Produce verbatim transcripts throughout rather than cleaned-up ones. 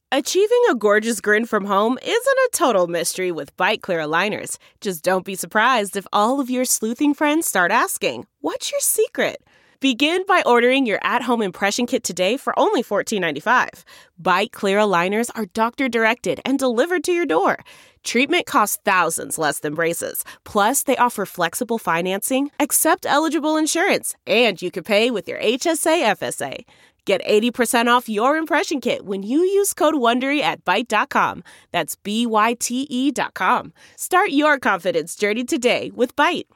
Achieving a gorgeous grin from home isn't a total mystery with Byte Clear aligners. Just don't be surprised if all of your sleuthing friends start asking, "What's your secret?" Begin by ordering your at-home impression kit today for only fourteen ninety-five. Byte Clear aligners are doctor-directed and delivered to your door. Treatment costs thousands less than braces. Plus, they offer flexible financing, accept eligible insurance, and you can pay with your H S A F S A. Get eighty percent off your impression kit when you use code WONDERY at Byte dot com. That's B Y T E dot com. Start your confidence journey today with Byte.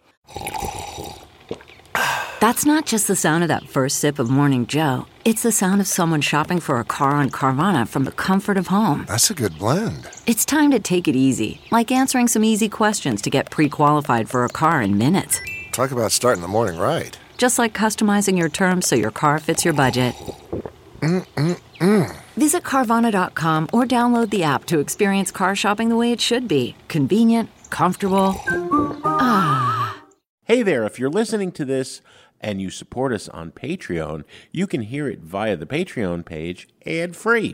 That's not just the sound of that first sip of Morning Joe. It's the sound of someone shopping for a car on Carvana from the comfort of home. That's a good blend. It's time to take it easy, like answering some easy questions to get pre-qualified for a car in minutes. Talk about starting the morning right. Just like customizing your terms so your car fits your budget. Mm-mm-mm. Visit Carvana dot com or download the app to experience car shopping the way it should be. Convenient, comfortable. Ah. Hey there, if you're listening to this and you support us on Patreon, you can hear it via the Patreon page ad-free.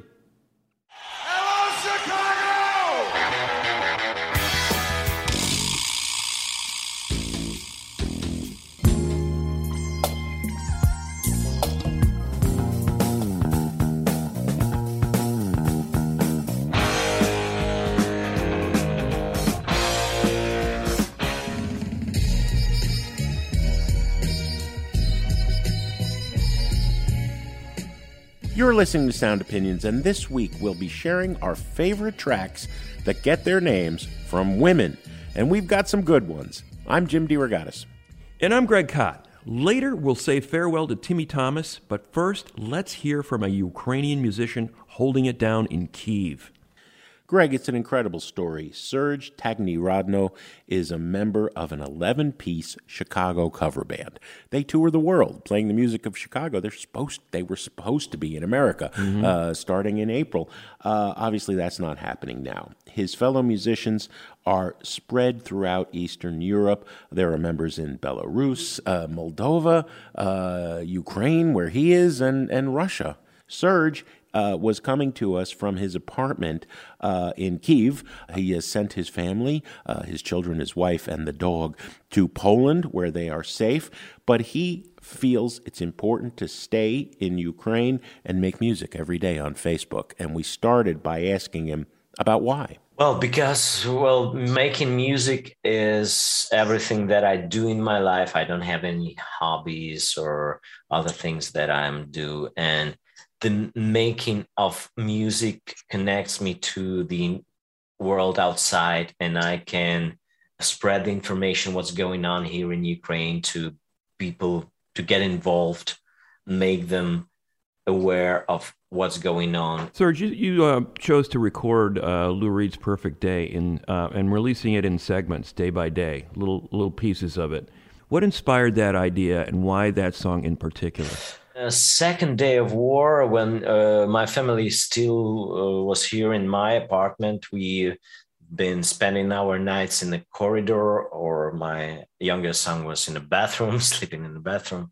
You're listening to Sound Opinions, and this week we'll be sharing our favorite tracks that get their names from women. And we've got some good ones. I'm Jim DeRogatis. And I'm Greg Kot. Later, we'll say farewell to Timmy Thomas, but first, let's hear from a Ukrainian musician holding it down in Kyiv. Greg, it's an incredible story. Serge Tagnirodno is a member of an eleven-piece Chicago cover band. They tour the world playing the music of Chicago. They're supposed, they were supposed to be in America mm-hmm. uh, starting in April. Uh, obviously, that's not happening now. His fellow musicians are spread throughout Eastern Europe. There are members in Belarus, uh, Moldova, uh, Ukraine, where he is, and, and Russia. Serge Uh, was coming to us from his apartment uh, in Kyiv. He has sent his family, uh, his children, his wife, and the dog to Poland, where they are safe. But he feels it's important to stay in Ukraine and make music every day on Facebook. And we started by asking him about why. Well, because, well, making music is everything that I do in my life. I don't have any hobbies or other things that I'm do. And the making of music connects me to the world outside, and I can spread the information, what's going on here in Ukraine, to people to get involved, make them aware of what's going on. Serge, you, you uh, chose to record uh, Lou Reed's Perfect Day in, uh, and releasing it in segments, day by day, little little pieces of it. What inspired that idea, and why that song in particular? Uh, second day of war, when uh, my family still uh, was here in my apartment, we been spending our nights in the corridor, or my youngest son was in the bathroom, sleeping in the bathroom.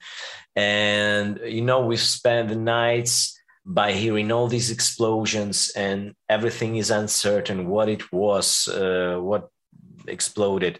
And, you know, we've spent the nights by hearing all these explosions, and everything is uncertain what it was, uh, what exploded.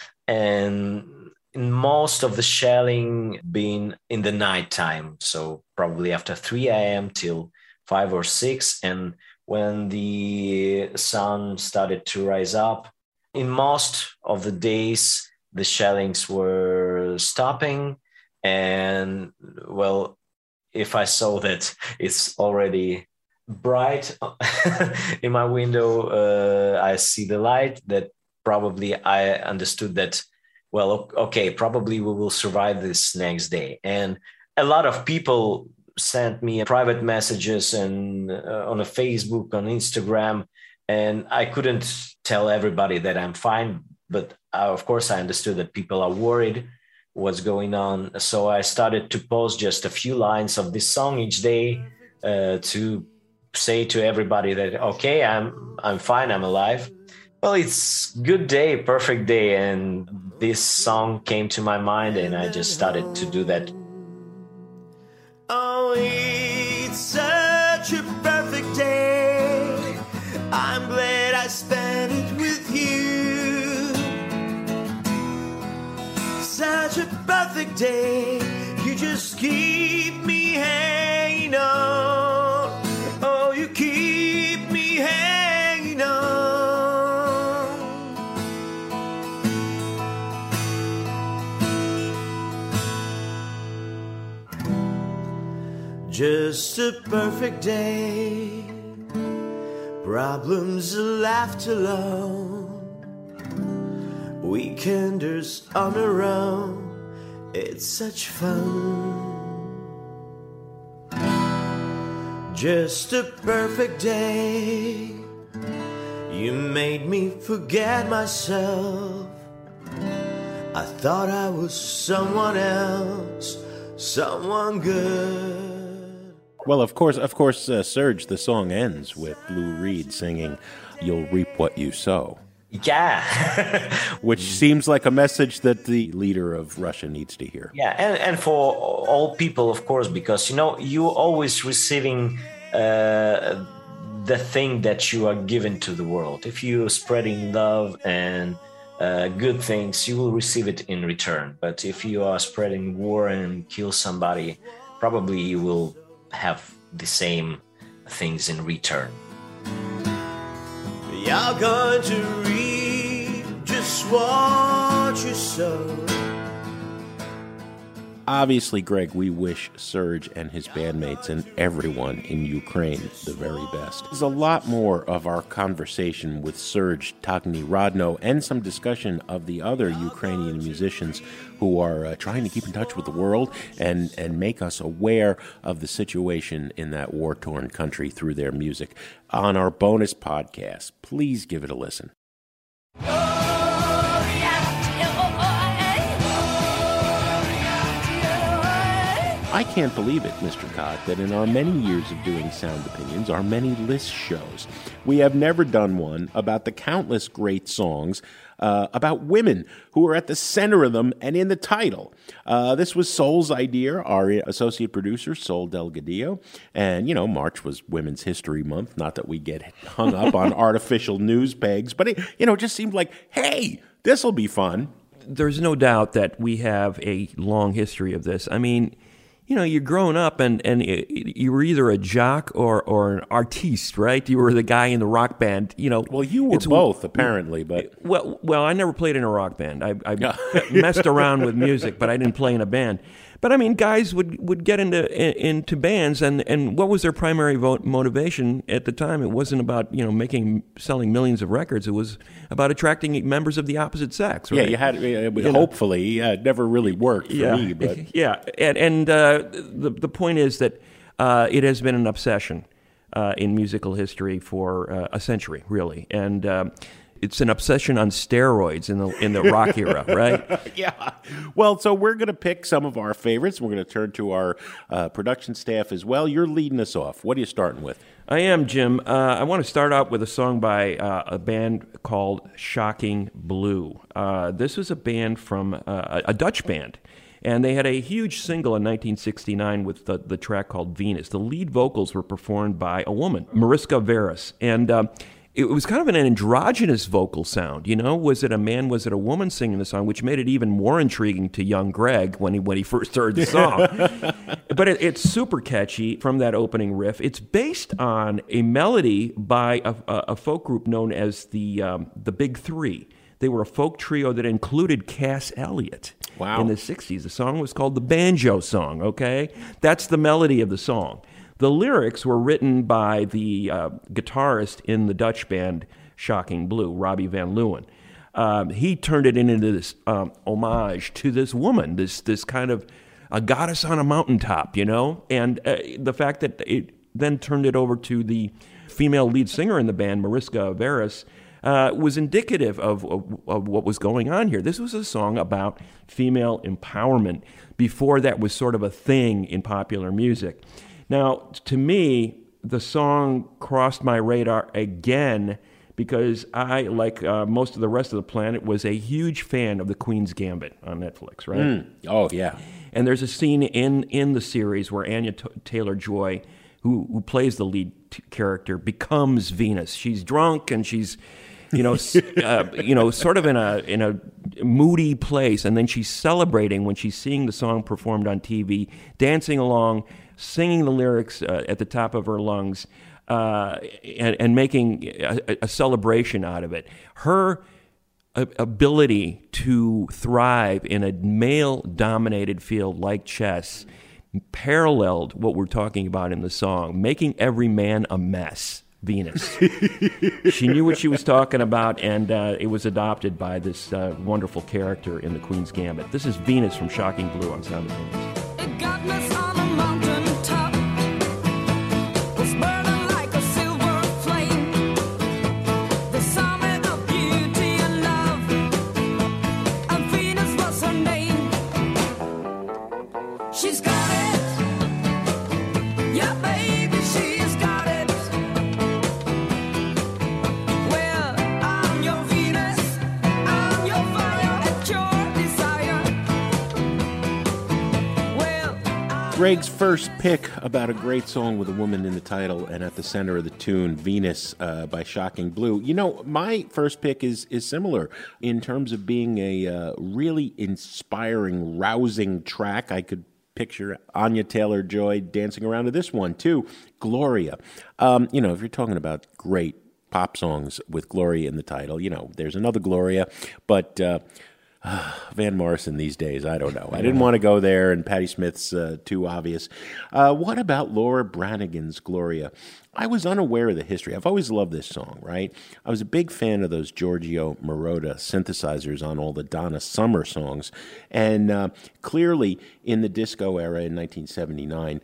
And in most of the shelling being in the nighttime, so probably after three a.m. till five or six. And when the sun started to rise up, in most of the days, the shellings were stopping. And, well, if I saw that it's already bright in my window, uh, I see the light, that probably I understood that, well, okay, probably we will survive this next day. And a lot of people sent me private messages and uh, on a Facebook, on Instagram, and I couldn't tell everybody that I'm fine. But uh, of course, I understood that people are worried what's going on. So I started to post just a few lines of this song each day uh, to say to everybody that, okay, I'm I'm fine, I'm alive. Well, it's good day, perfect day. And this song came to my mind, and I just started to do that. Oh, it's such a perfect day. perfect day. You just keep me hanging on. Oh, you keep me hanging on. Just a perfect day. Problems left alone. Weekenders on our own. It's such fun. Just a perfect day. You made me forget myself. I thought I was someone else, someone good. Well, of course, of course, uh, Serge, the song ends with Lou Reed singing, "You'll reap what you sow." Yeah. Which seems like a message that the leader of Russia needs to hear. Yeah, and, and for all people, of course, because, you know, you're always receiving uh, the thing that you are given to the world. If you're spreading love and uh, good things, you will receive it in return. But if you are spreading war and kill somebody, probably you will have the same things in return. You're going to reap just what you sow. Obviously, Greg, we wish Serge and his bandmates and everyone in Ukraine the very best. There's a lot more of our conversation with Serge Taghnirodno and some discussion of the other Ukrainian musicians who are uh, trying to keep in touch with the world and, and make us aware of the situation in that war-torn country through their music on our bonus podcast. Please give it a listen. I can't believe it, Mister Kot, that in our many years of doing Sound Opinions, our many list shows, we have never done one about the countless great songs uh, about women who are at the center of them and in the title. Uh, this was Sol's idea, our associate producer, Sol Delgadillo. And, you know, March was Women's History Month. Not that we get hung up on artificial news pegs, but it, you know, just seemed like, hey, this will be fun. There's no doubt that we have a long history of this. I mean, you know, you're growing up and, and you were either a jock or, or an artiste, right? You were the guy in the rock band, you know. Well, you were both, apparently, but... Well, well, I never played in a rock band. I, I messed around with music, but I didn't play in a band. But, I mean, guys would, would get into into bands, and, and what was their primary vo- motivation at the time? It wasn't about, you know, making, selling millions of records. It was about attracting members of the opposite sex, right? Yeah, you had, uh, you hopefully, uh, it never really worked for yeah. me, but... Yeah, and, and uh, the, the point is that uh, it has been an obsession uh, in musical history for uh, a century, really, and... Um, It's an obsession on steroids in the in the rock era, right? Yeah. Well, so we're going to pick some of our favorites. We're going to turn to our uh, production staff as well. You're leading us off. What are you starting with? I am, Jim. Uh, I want to start out with a song by uh, a band called Shocking Blue. Uh, this was a band from uh, a Dutch band. And they had a huge single in nineteen sixty-nine with the, the track called Venus. The lead vocals were performed by a woman, Mariska Veras. And... Uh, It was kind of an androgynous vocal sound, you know? Was it a man, was it a woman singing the song, which made it even more intriguing to young Greg when he when he first heard the song. But it, it's super catchy from that opening riff. It's based on a melody by a, a, a folk group known as the um, the Big Three. They were a folk trio that included Cass Elliot. Wow. In the sixties. The song was called the Banjo Song, okay? That's the melody of the song. The lyrics were written by the uh, guitarist in the Dutch band Shocking Blue, Robbie Van Leeuwen. Um, he turned it into this um, homage to this woman, this this kind of a goddess on a mountaintop, you know? And uh, the fact that it then turned it over to the female lead singer in the band, Mariska Veras, uh, was indicative of, of, of what was going on here. This was a song about female empowerment before that was sort of a thing in popular music. Now, to me, the song crossed my radar again because I, like uh, most of the rest of the planet, was a huge fan of The Queen's Gambit on Netflix, right? Mm. Oh, yeah. And there's a scene in, in the series where Anya T- Taylor-Joy, who, who plays the lead t- character, becomes Venus. She's drunk and she's you know, uh, you know, sort of in a in a moody place, and then she's celebrating when she's seeing the song performed on T V, dancing along, singing the lyrics uh, at the top of her lungs, uh, and, and making a, a celebration out of it. Her ability to thrive in a male-dominated field like chess paralleled what we're talking about in the song, making every man a mess. Venus. She knew what she was talking about, and uh, it was adopted by this uh, wonderful character in The Queen's Gambit. This is Venus from Shocking Blue on Sound Opinions. It got us on a mountain top, was burning like a silver flame, the summit of beauty and love, and Venus was her name. She's got it, yeah baby, she's got it. Greg's first pick about a great song with a woman in the title and at the center of the tune, Venus uh, by Shocking Blue. You know, my first pick is is similar in terms of being a uh, really inspiring, rousing track. I could picture Anya Taylor-Joy dancing around to this one, too, Gloria. Um, you know, if you're talking about great pop songs with Gloria in the title, you know, there's another Gloria, but... Uh, Uh, Van Morrison these days, I don't know. I didn't want to go there, and Patti Smith's uh, too obvious. Uh, what about Laura Branigan's Gloria? I was unaware of the history. I've always loved this song, right? I was a big fan of those Giorgio Moroder synthesizers on all the Donna Summer songs. And uh, clearly, in the disco era in nineteen seventy-nine,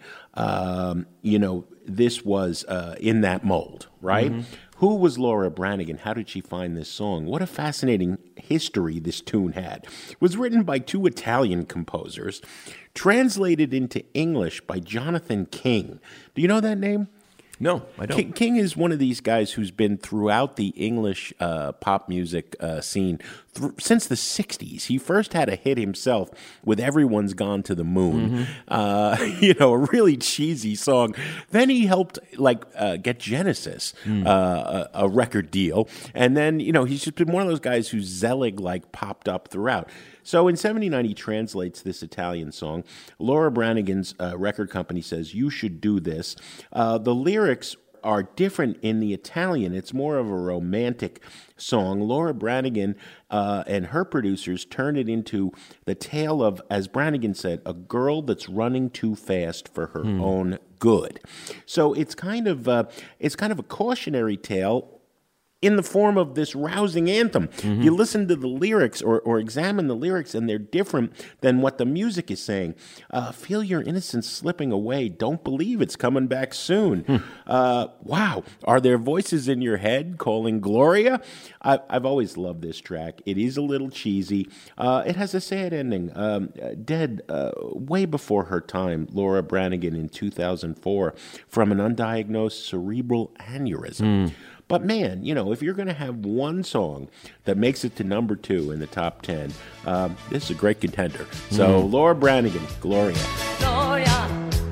um, you know, this was uh, in that mold, right? Mm-hmm. Who was Laura Branigan? How did she find this song? What a fascinating history this tune had. It was written by two Italian composers, translated into English by Jonathan King. Do you know that name? No, I don't. King, King is one of these guys who's been throughout the English uh, pop music uh, scene th- since the sixties. He first had a hit himself with Everyone's Gone to the Moon, mm-hmm. uh, you know, a really cheesy song. Then he helped like uh, get Genesis mm. uh, a, a record deal. And then, you know, he's just been one of those guys who's Zelig like popped up throughout. So in seventy-nine, he translates this Italian song. Laura Branigan's uh, record company says, you should do this. Uh, the lyrics are different in the Italian. It's more of a romantic song. Laura Branigan uh, and her producers turned it into the tale of, as Branigan said, a girl that's running too fast for her hmm. own good. So it's kind of uh, it's kind of a cautionary tale in the form of this rousing anthem. Mm-hmm. You listen to the lyrics or, or examine the lyrics, and they're different than what the music is saying. Uh, feel your innocence slipping away. Don't believe it's coming back soon. Hmm. Uh, wow. Are there voices in your head calling Gloria? I, I've always loved this track. It is a little cheesy. Uh, it has a sad ending. Um, dead uh, way before her time, Laura Branigan in two thousand four from an undiagnosed cerebral aneurysm. Hmm. But man, you know, if you're going to have one song that makes it to number two in the top ten, um, this is a great contender. So mm. Laura Branigan, Gloria. Gloria,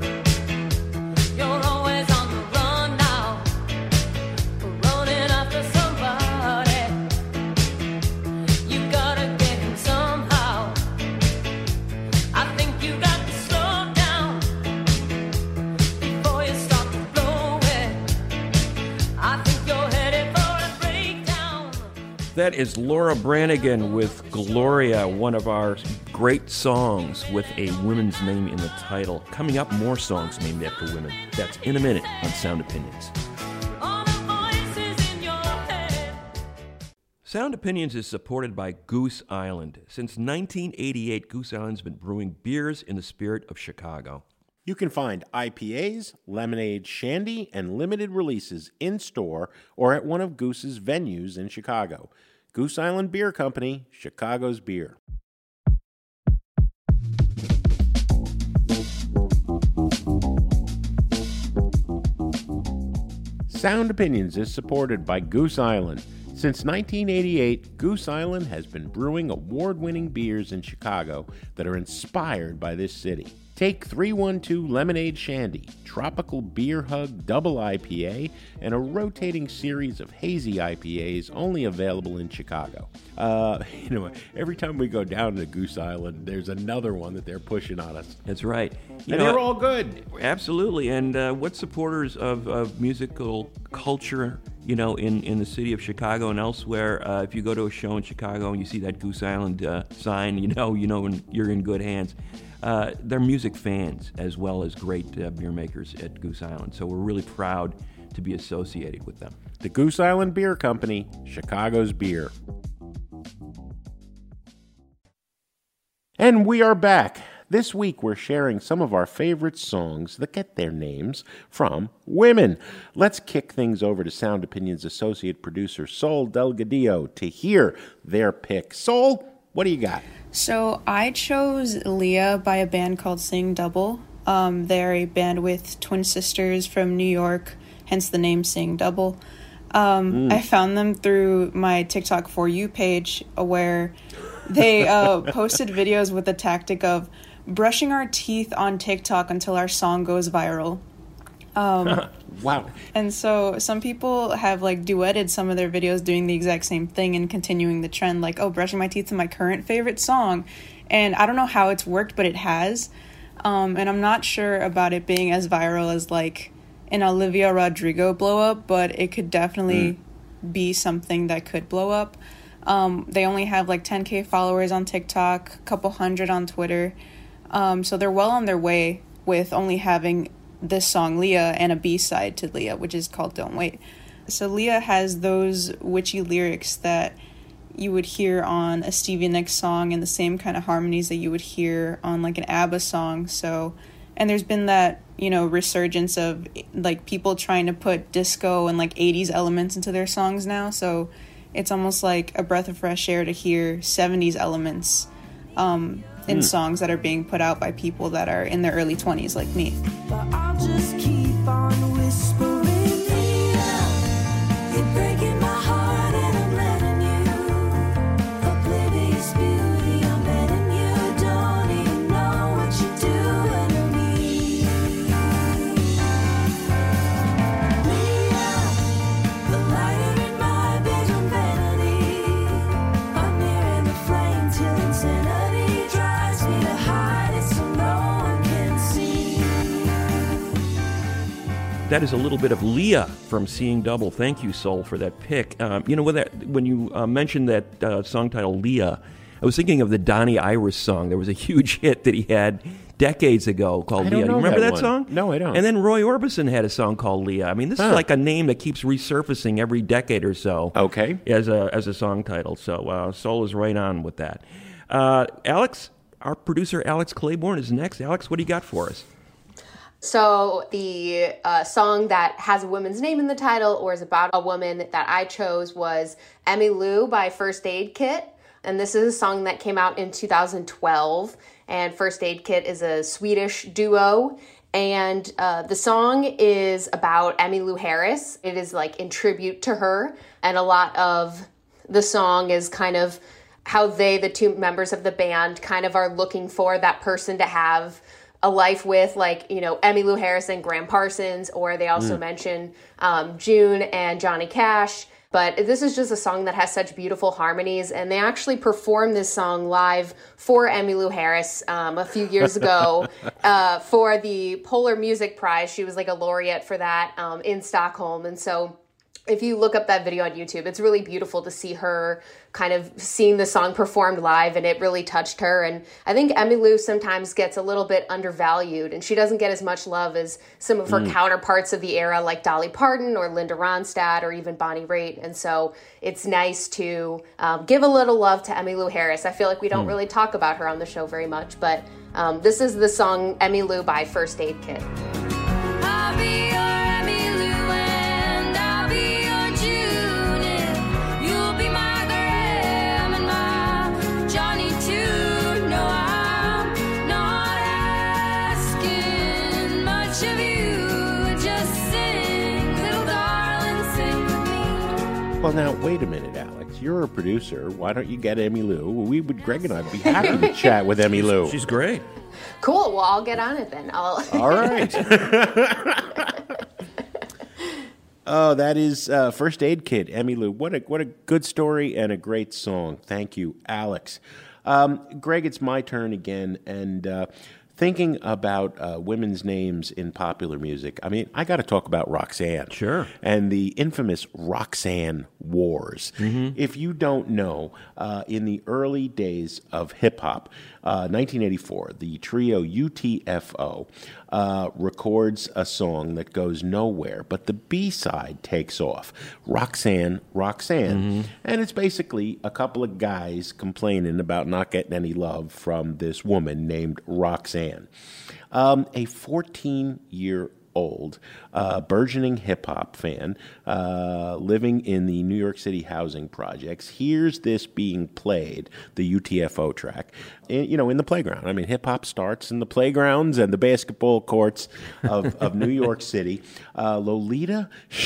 you're always on the run now, running after somebody. You gotta get him somehow. I think you got to slow down before you start to blow it. I think you're That is Laura Branigan with Gloria, one of our great songs with a woman's name in the title. Coming up, more songs named after women. That's in a minute on Sound Opinions. Sound Opinions is supported by Goose Island. Since nineteen eighty-eight, Goose Island's been brewing beers in the spirit of Chicago. You can find I P As, lemonade, shandy, and limited releases in-store or at one of Goose's venues in Chicago. Goose Island Beer Company, Chicago's beer. Sound Opinions is supported by Goose Island. Since nineteen eighty-eight, Goose Island has been brewing award-winning beers in Chicago that are inspired by this city. Take three one two Lemonade Shandy, Tropical Beer Hug Double I P A, and a rotating series of hazy I P As only available in Chicago. Uh, you know, every time we go down to Goose Island, there's another one that they're pushing on us. That's right. You and know, they're all good. Absolutely. And uh, what supporters of, of musical culture, you know, in, in the city of Chicago and elsewhere, uh, if you go to a show in Chicago and you see that Goose Island uh, sign, you know, you know you're in good hands. Uh, they're music fans as well as great uh, beer makers at Goose Island. So we're really proud to be associated with them. The Goose Island Beer Company, Chicago's beer. And we are back. This week we're sharing some of our favorite songs that get their names from women. Let's kick things over to Sound Opinions associate producer Sol Delgadillo to hear their pick. Sol, what do you got? So I chose Leah by a band called Sing Double. Um, they're a band with twin sisters from New York, hence the name Sing Double. Um, mm. I found them through my TikTok For You page where they uh, posted videos with the tactic of brushing our teeth on TikTok until our song goes viral. Um, wow. And so some people have like duetted some of their videos doing the exact same thing and continuing the trend, like, oh, brushing my teeth to my current favorite song. And I don't know how it's worked, but it has. Um, and I'm not sure about it being as viral as like an Olivia Rodrigo blow up, but it could definitely mm. be something that could blow up. Um, they only have like ten K followers on TikTok, a couple hundred on Twitter. Um, so they're well on their way with only having this song Leah and a B-side to Leah, which is called Don't Wait. So Leah has those witchy lyrics that you would hear on a Stevie Nicks song and the same kind of harmonies that you would hear on like an ABBA song. So, and there's been that, you know, resurgence of like people trying to put disco and like eighties elements into their songs now. So it's almost like a breath of fresh air to hear seventies elements um, in mm. songs that are being put out by people that are in their early twenties like me. But I'll just keep on whispering, Leah, you're breaking my heart and I'm letting you. Oblivious beauty, I'm betting you don't even know what you're doing to me. Leah, the lighter in my bedroom vanity, I'm nearing the flame till insanity drives me to hide it so no one can see. That is a little bit of Leah from Seeing Double. Thank you, Sol, for that pick. Um, you know, when, that, when you uh, mentioned that uh, song title, Leah, I was thinking of the Donnie Iris song. There was a huge hit that he had decades ago called I don't Leah. know You remember that that, one. song? No, I don't. And then Roy Orbison had a song called Leah. I mean, this Huh. is like a name that keeps resurfacing every decade or so. Okay. As a as a song title. So uh, Sol is right on with that. Uh, Alex, our producer Alex Claiborne is next. Alex, what do you got for us? So the uh, song that has a woman's name in the title or is about a woman that I chose was Emmylou by First Aid Kit. And this is a song that came out in two thousand twelve. And First Aid Kit is a Swedish duo. And uh, the song is about Emmylou Harris. It is like in tribute to her. And a lot of the song is kind of how they, the two members of the band, kind of are looking for that person to have a life with, like, you know, Emmylou Harris and Graham Parsons, or they also mm. mention um, June and Johnny Cash. But this is just a song that has such beautiful harmonies, and they actually performed this song live for Emmylou Harris um, a few years ago uh, for the Polar Music Prize. She was like a laureate for that um, in Stockholm, and so if you look up that video on YouTube, it's really beautiful to see her kind of seeing the song performed live, and it really touched her. And I think Emmylou sometimes gets a little bit undervalued, and she doesn't get as much love as some of her mm. counterparts of the era, like Dolly Parton or Linda Ronstadt or even Bonnie Raitt. And so it's nice to um, give a little love to Emmylou Harris. I feel like we don't mm. really talk about her on the show very much, but um, this is the song Emmylou by First Aid Kit. I'll be your Emmylou and I'll be your June, and you'll be my Graham and my Johnny too. No, I'm not asking much of you. Just sing, little darling, sing with me. Well, now, wait a minute, Alex. You're a producer. Why don't you get Emmylou? We would, Greg and I would be happy to chat with Emmylou. She's great. Cool. Well, I'll get on it then. I'll. All right. Oh, that is uh, First Aid Kit, Emmylou. What a what a good story and a great song. Thank you, Alex. Um, Greg, it's my turn again, and uh, thinking about uh, women's names in popular music. I mean, I got to talk about Roxanne. Sure. And the infamous Roxanne Wars. Mm-hmm. If you don't know, uh, in the early days of hip hop, uh, nineteen eighty-four, the trio U T F O uh, records a song that goes nowhere, but the B-side takes off. Roxanne, Roxanne. Mm-hmm. And it's basically a couple of guys complaining about not getting any love from this woman named Roxanne. Um, a fourteen-year-old uh, burgeoning hip-hop fan uh, living in the New York City housing projects hears this being played, the U T F O track, in, you know, in the playground. I mean, hip-hop starts in the playgrounds and the basketball courts of, of New York City. Uh, Lolita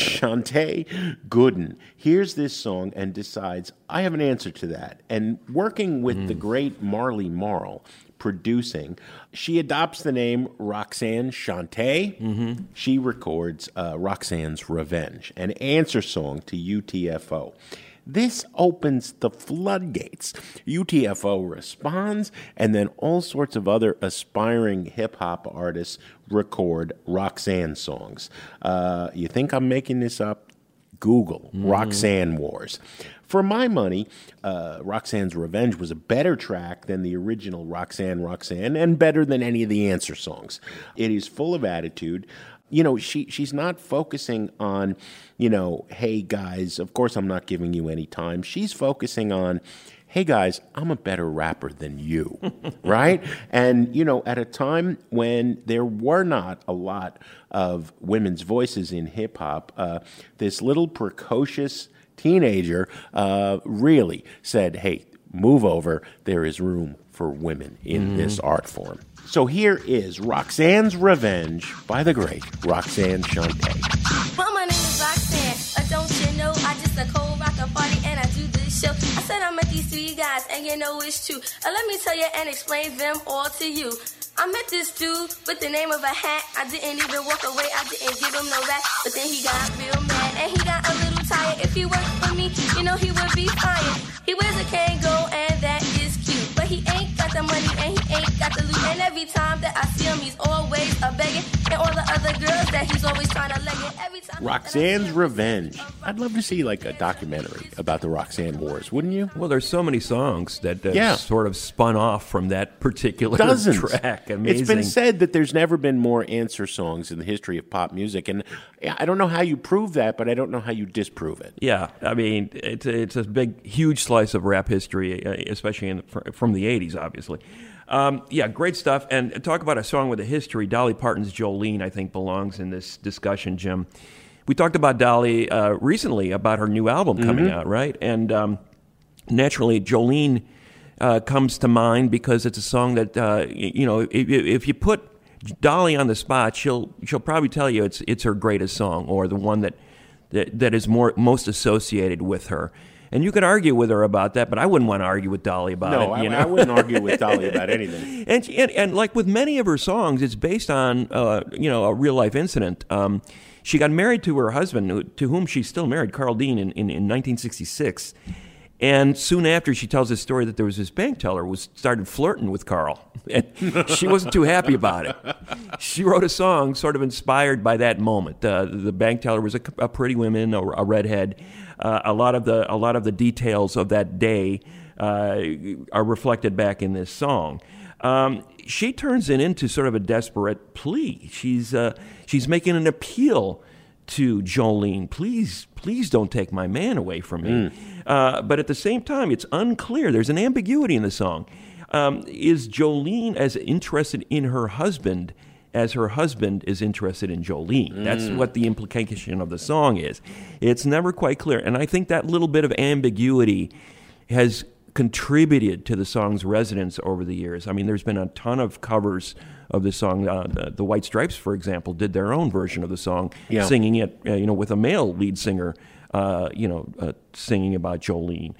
Shante Gooden hears this song and decides, I have an answer to that. And working with mm. the great Marley Marl, producing, she adopts the name Roxanne Shante. Mm-hmm. She records uh, Roxanne's Revenge, an answer song to U T F O. This opens the floodgates. U T F O responds, and then all sorts of other aspiring hip-hop artists record Roxanne songs. Uh, you think I'm making this up? Google mm. Roxanne Wars. For my money, uh, Roxanne's Revenge was a better track than the original Roxanne, Roxanne, and better than any of the answer songs. It is full of attitude. You know, she she's not focusing on, you know, hey, guys, of course I'm not giving you any time. She's focusing on, hey, guys, I'm a better rapper than you, right? And, you know, at a time when there were not a lot of women's voices in hip-hop, uh, this little precocious teenager uh, really said, hey, move over. There is room for women in mm. this art form. So here is Roxanne's Revenge by the great Roxanne Shante. Well, my name is Roxanne. Uh, don't you know I just a cold rocker party and I do this show. I said I met these three guys and you know it's true. Uh, let me tell you and explain them all to you. I met this dude with the name of a hat. I didn't even walk away, I didn't give him no rap. But then he got real mad and he got a little tired. If he worked for me, you know he would be fired. He wears a Kango and that is cute. But he ain't got the money and he ain't got the loot. And every time that I see him, he's always a begging. And all the other girls that he's always trying to leg it. Every time Roxanne's Revenge. I'd love to see like a documentary about the Roxanne Wars, wouldn't you? Well, there's so many songs that uh, yeah. sort of spun off from that particular Dozens. track. Amazing. It's been said that there's never been more answer songs in the history of pop music, and I don't know how you prove that, but I don't know how you disprove it. Yeah, I mean, it's a, it's a big, huge slice of rap history, especially in the, from the eighties, obviously. Um, yeah, great stuff. And talk about a song with a history. Dolly Parton's Jolene, I think, belongs in this discussion, Jim. We talked about Dolly uh, recently, about her new album coming mm-hmm. out, right? And um, naturally, Jolene uh, comes to mind because it's a song that, uh, you know, if, if you put Dolly on the spot, she'll she'll probably tell you it's it's her greatest song, or the one that that, that is more most associated with her. And you could argue with her about that, but I wouldn't want to argue with Dolly about no, it. No, I, I wouldn't argue with Dolly about anything. And, and and like with many of her songs, it's based on uh, you know a real life incident. Um, she got married to her husband, to whom she's still married, Carl Dean, in, in, in nineteen sixty-six. And soon after, she tells this story that there was this bank teller who started flirting with Carl, and she wasn't too happy about it. She wrote a song sort of inspired by that moment. Uh, the bank teller was a, a pretty woman, a, a redhead. Uh, a lot of the a lot of the details of that day uh, are reflected back in this song. Um, she turns it into sort of a desperate plea. She's uh, she's making an appeal to Jolene, please, please don't take my man away from me. Mm. Uh, but at the same time, it's unclear. There's an ambiguity in the song. Um, is Jolene as interested in her husband as her husband is interested in Jolene? Mm. That's what the implication of the song is. It's never quite clear. And I think that little bit of ambiguity has contributed to the song's resonance over the years. I mean, there's been a ton of covers of the song. Uh, the, the White Stripes, for example, did their own version of the song, yeah. singing it, uh, you know, with a male lead singer, uh, you know, uh, singing about Jolene.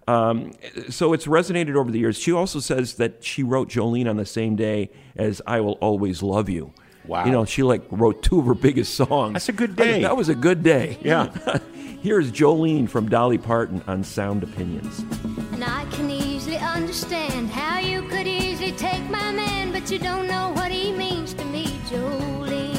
Um, so it's resonated over the years. She also says that she wrote Jolene on the same day as I Will Always Love You. Wow. You know, she like wrote two of her biggest songs. That's a good day. That was a good day. Yeah. Here's Jolene from Dolly Parton on Sound Opinions. And I can easily understand how you could easily take my man, but you don't know what he means to me, Jolene.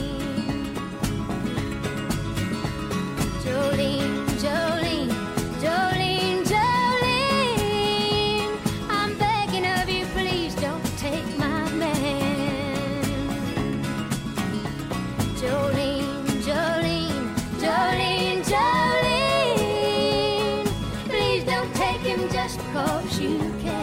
Jolene, Jolene, Jolene, Jolene. I'm begging of you, please don't take my man. Jolene, Jolene, Jolene, Jolene. Please don't take him just because you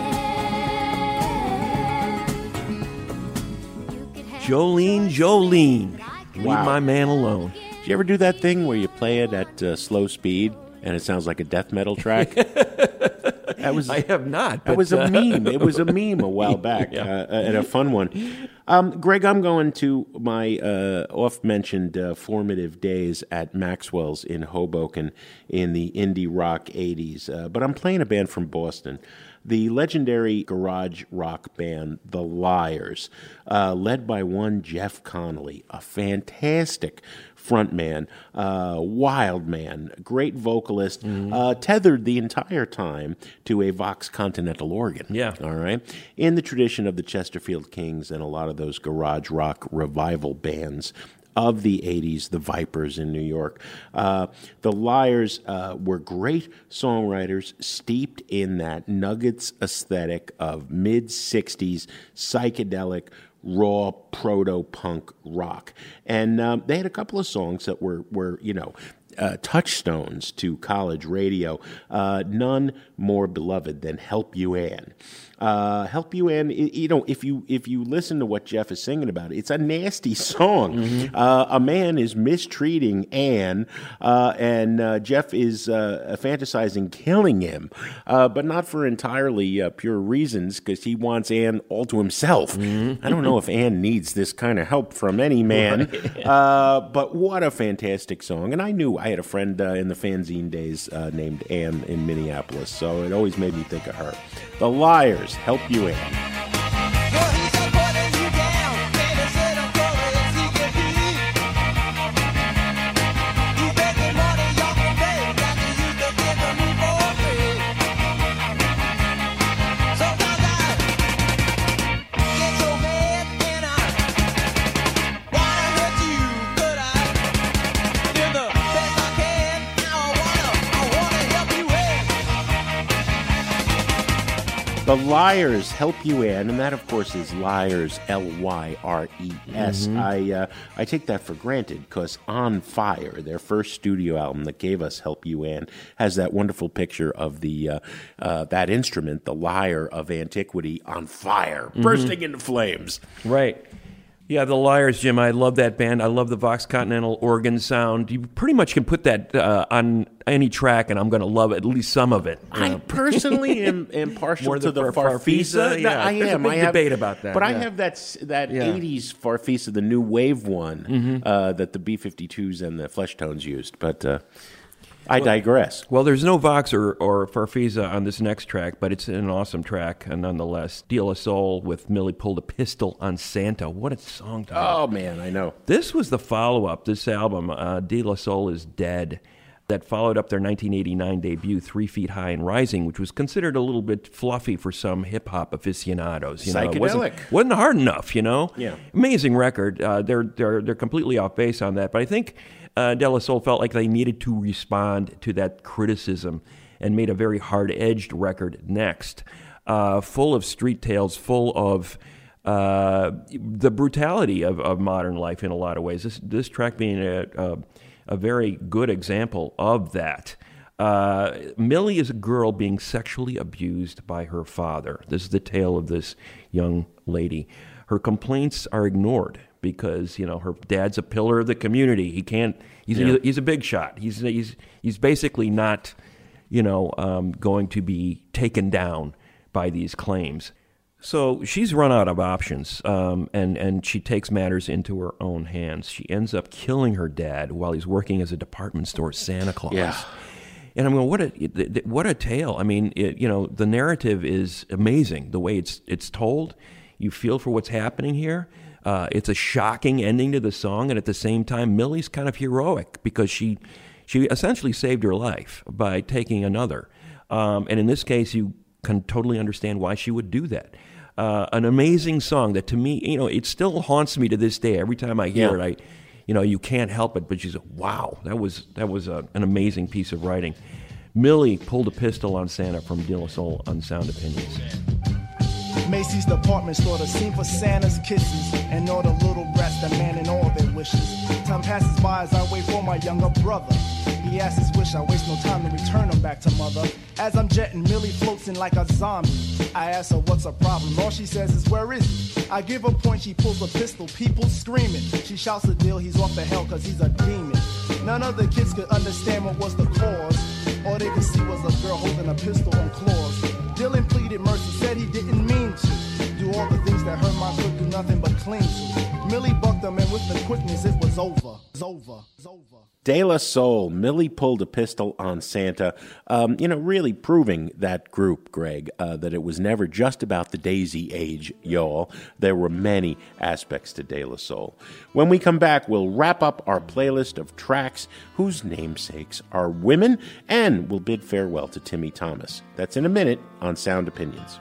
can. You could have Jolene, Jolene. Leave Wow. my man alone. Did you ever do that thing where you play it at uh, slow speed and it sounds like a death metal track? That was I have not. That but, was a uh, meme. It was a meme a while back, Yeah. uh, and a fun one. Um, Greg, I'm going to my uh, oft-mentioned uh, formative days at Maxwell's in Hoboken in the indie rock eighties, uh, but I'm playing a band from Boston. The legendary garage rock band, The Liars, uh, led by one Jeff Connolly, a fantastic frontman, uh, wild man, great vocalist, uh, tethered the entire time to a Vox Continental organ. Yeah. All right. In the tradition of the Chesterfield Kings and a lot of those garage rock revival bands of the eighties, the Vipers in New York. Uh, the Liars uh, were great songwriters steeped in that Nuggets aesthetic of mid-sixties psychedelic, raw proto-punk rock. And um, they had a couple of songs that were, were you know, uh, touchstones to college radio. Uh, none more beloved than Help You Ann. Uh, Help You Ann, you know, if you if you listen to what Jeff is singing about, it's a nasty song. Mm-hmm. Uh, a man is mistreating Ann, uh, and uh, Jeff is uh, fantasizing killing him, uh, but not for entirely uh, pure reasons, because he wants Ann all to himself. Mm-hmm. I don't know if Ann needs this kind of help from any man, uh, but what a fantastic song. And I knew I had a friend uh, in the fanzine days uh, named Ann in Minneapolis, so it always made me think of her. The Liars, Help You In. The Liars, Help You In, and that, of course, is Liars, L Y R E S. Mm-hmm. I uh, I take that for granted, because On Fire, their first studio album that gave us Help You In, has that wonderful picture of the uh, uh, that instrument, the lyre of antiquity, on fire, mm-hmm. bursting into flames. Right. Yeah, The Liars, Jim. I love that band. I love the Vox Continental organ sound. You pretty much can put that uh, on any track, and I'm going to love at least some of it. I know? personally am, am partial More to the, the Farfisa. Farfisa? Yeah, I there's am. a big I have, debate about that. But yeah. I have that that Yeah. eighties Farfisa, the new wave one, Mhm. uh, that the B fifty-twos and the Flesh Tones used. But uh, I digress. Well, there's no Vox or, or Farfisa on this next track, but it's an awesome track uh, nonetheless. De La Soul with Millie Pulled a Pistol on Santa. What a song title. Oh, man, I know. This was the follow-up, this album, uh, De La Soul is Dead, that followed up their nineteen eighty-nine debut, Three Feet High and Rising, which was considered a little bit fluffy for some hip-hop aficionados. You know, it Psychedelic. wasn't, wasn't hard enough, you know? Yeah. Amazing record. Uh, they're, they're, they're completely off base on that, but I think uh, De La Soul felt like they needed to respond to that criticism and made a very hard-edged record next, uh, full of street tales, full of uh, the brutality of, of modern life in a lot of ways. This, this track being a... a a very good example of that. Uh, Millie is a girl being sexually abused by her father. This is the tale of this young lady. Her complaints are ignored because, you know, her dad's a pillar of the community. He can't, he's, Yeah. a, he's a big shot. He's, he's, he's basically not, you know, um, going to be taken down by these claims. So she's run out of options, um, and, and she takes matters into her own hands. She ends up killing her dad while he's working as a department store Santa Claus. Yeah. And I'm going, what a what a tale. I mean, it, you know, the narrative is amazing. The way it's it's told, you feel for what's happening here. Uh, it's a shocking ending to the song, and at the same time, Millie's kind of heroic because she she essentially saved her life by taking another. Um, and in this case, you can totally understand why she would do that. Uh, an amazing song that, to me, you know, it still haunts me to this day. Every time I hear Yeah. it, I. You know, you can't help it, but she's like, wow, that was that was a, an amazing piece of writing. Millie pulled a pistol on Santa from De La Soul on Sound Opinions. Macy's department store, the scene for Santa's kisses, and all the little brats demanding all their wishes. Time passes by as I wait for my younger brother. He asks his wish, I waste no time to return him back to mother. As I'm jetting, Millie floats in like a zombie. I ask her what's her problem, all she says is where is he? I give her point, she pulls a pistol, people screaming. She shouts the deal, he's off the hell cause he's a demon. None of the kids could understand what was the cause. All they could see was a girl holding a pistol on claws. Dylan pleaded mercy, said he didn't mean to do all the things that hurt my foot, do nothing but cling to. Millie bucked him, and with the quickness, it was over. It's over. It's over. De La Soul, Millie pulled a pistol on Santa, um, you know, really proving that group, Greg, uh, that it was never just about the Daisy Age, y'all. There were many aspects to De La Soul. When we come back, we'll wrap up our playlist of tracks whose namesakes are women, and we'll bid farewell to Timmy Thomas. That's in a minute on Sound Opinions.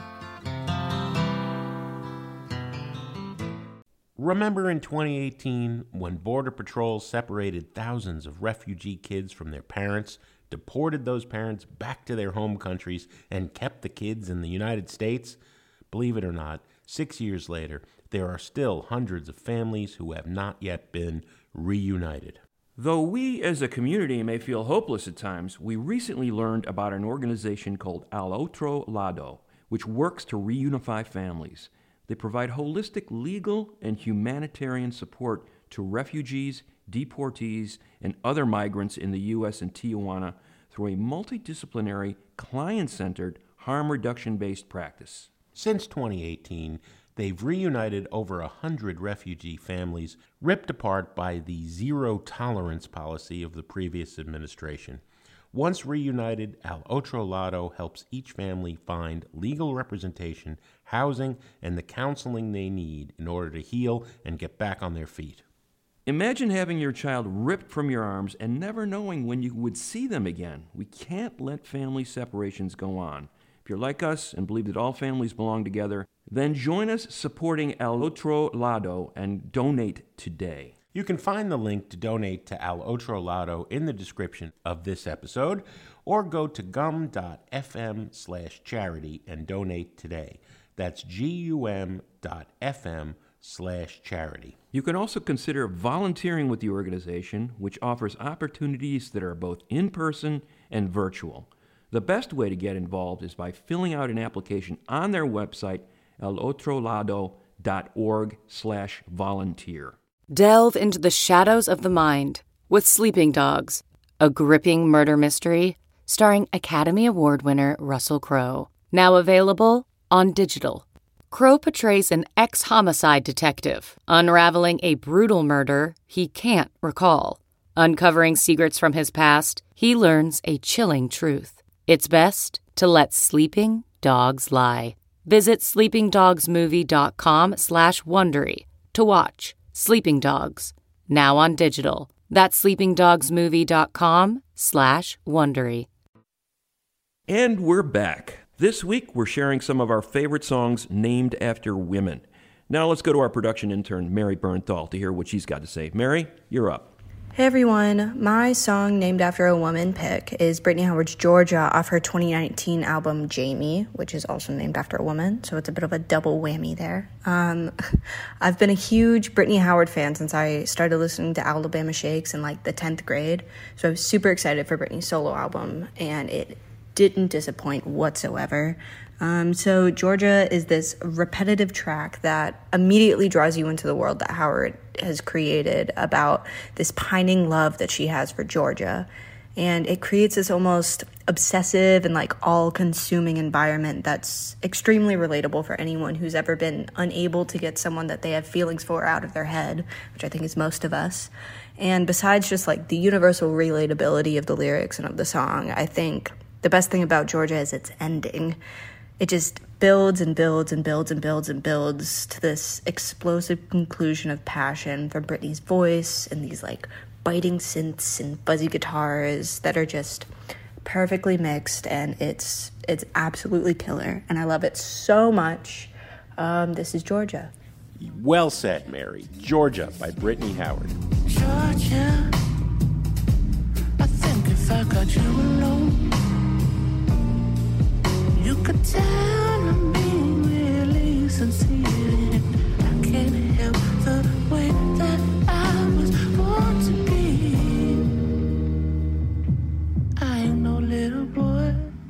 Remember in twenty eighteen when Border Patrol separated thousands of refugee kids from their parents, deported those parents back to their home countries, and kept the kids in the United States? Believe it or not, six years later, there are still hundreds of families who have not yet been reunited. Though we as a community may feel hopeless at times, we recently learned about an organization called Al Otro Lado, which works to reunify families. They provide holistic legal and humanitarian support to refugees, deportees, and other migrants in the U S and Tijuana through a multidisciplinary, client-centered, harm reduction-based practice. Since twenty eighteen, they've reunited over a hundred refugee families ripped apart by the zero-tolerance policy of the previous administration. Once reunited, Al Otro Lado helps each family find legal representation, housing, and the counseling they need in order to heal and get back on their feet. Imagine having your child ripped from your arms and never knowing when you would see them again. We can't let family separations go on. If you're like us and believe that all families belong together, then join us supporting Al Otro Lado and donate today. You can find the link to donate to Al Otro Lado in the description of this episode, or go to gum.fm slash charity and donate today. That's gum.fm slash charity. You can also consider volunteering with the organization, which offers opportunities that are both in-person and virtual. The best way to get involved is by filling out an application on their website, alotrolado.org slash volunteer. Delve into the shadows of the mind with Sleeping Dogs, a gripping murder mystery starring Academy Award winner Russell Crowe. Now available on digital. Crowe portrays an ex-homicide detective unraveling a brutal murder he can't recall. Uncovering secrets from his past, he learns a chilling truth. It's best to let sleeping dogs lie. Visit sleepingdogsmovie.com slash Wondery to watch Sleeping Dogs, now on digital. That's sleepingdogsmovie.com slash Wondery. And we're back. This week, we're sharing some of our favorite songs named after women. Now let's go to our production intern, Mary Bernthal, to hear what she's got to say. Mary, you're up. Hey everyone, my song named after a woman pick is Brittany Howard's Georgia off her twenty nineteen album Jamie, which is also named after a woman, so it's a bit of a double whammy there. Um, I've been a huge Brittany Howard fan since I started listening to Alabama Shakes in like the tenth grade, so I was super excited for Brittany's solo album, and it didn't disappoint whatsoever. Um, so Georgia is this repetitive track that immediately draws you into the world that Howard has created about this pining love that she has for Georgia. And it creates this almost obsessive and like all-consuming environment that's extremely relatable for anyone who's ever been unable to get someone that they have feelings for out of their head, which I think is most of us. And besides just like the universal relatability of the lyrics and of the song, I think the best thing about Georgia is its ending. It just builds and builds and builds and builds and builds to this explosive conclusion of passion from Britney's voice and these like biting synths and fuzzy guitars that are just perfectly mixed, and it's it's absolutely killer, and I love it so much. Um, this is Georgia. Well said, Mary. Georgia by Brittany Howard. Georgia, I think if I got you alone, you could tell I'm being really sincere. I can't help the way that I was born to be. I ain't no little boy.